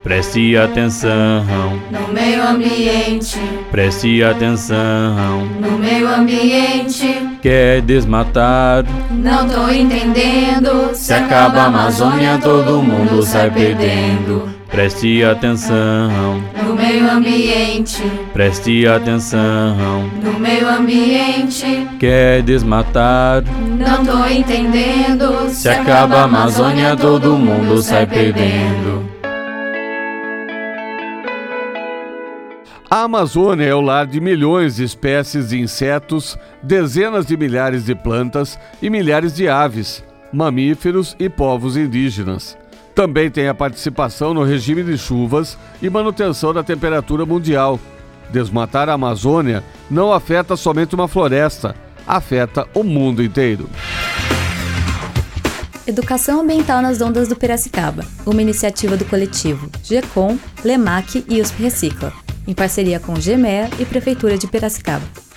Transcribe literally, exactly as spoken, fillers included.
Preste atenção no meio ambiente, preste atenção. no meio ambiente. Quer desmatar? Não tô entendendo. Se acaba a Amazônia, todo mundo sai perdendo. Preste atenção, No meio ambiente, preste atenção. no meio ambiente. Quer desmatar? Não tô entendendo. Se acaba a Amazônia, todo mundo sai perdendo. A Amazônia é o lar de milhões de espécies de insetos, dezenas de milhares de plantas e milhares de aves, mamíferos e povos indígenas. Também tem a participação no regime de chuvas e manutenção da temperatura mundial. Desmatar a Amazônia não afeta somente uma floresta, afeta o mundo inteiro. Educação Ambiental nas Ondas do Piracicaba, uma iniciativa do coletivo GECOM, LEMAC e U S P Recicla, em parceria com GEMEA e Prefeitura de Piracicaba.